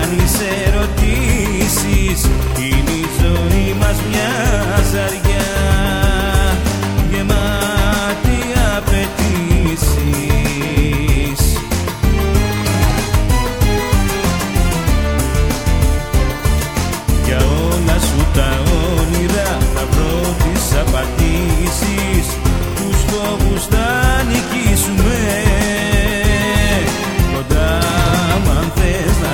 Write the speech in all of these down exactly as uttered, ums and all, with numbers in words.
κάνεις ερωτήσεις. Είναι η ζωή μας μια ζαριά γεμάτη απαιτήσεις. Για όλα σου τα όνειρα θα βρω τις απαντήσεις. Τους φόβους θα νικήσουμε κοντά μ' αν θες να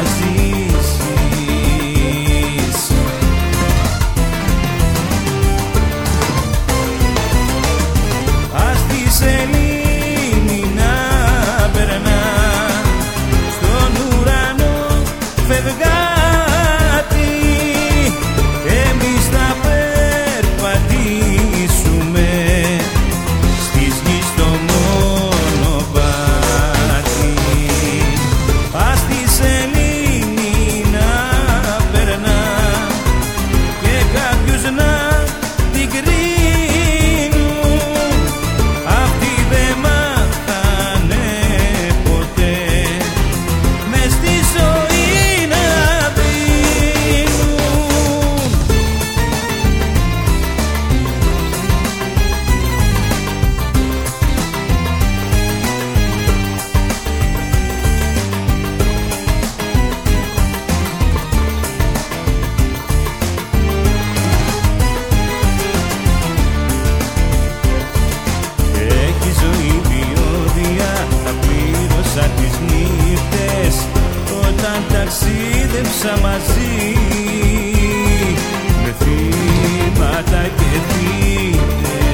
ζήσεις. Ας τη σελήνη να περνά στον ουρανό φευγάτη. Εμείς θα περπατήσουμε στις γης το μονοπάτι. Ας τη σελήνη να περνά και κάποιους να την κρίνουν. Αυτοί δεν μάθανε ποτέ μες στη ζωή να δίνουν. Έχει ζωή διόδια, τα πλήρωσα τις νύχτες όταν ταξίδεψα μαζί με θύματα και θύτες.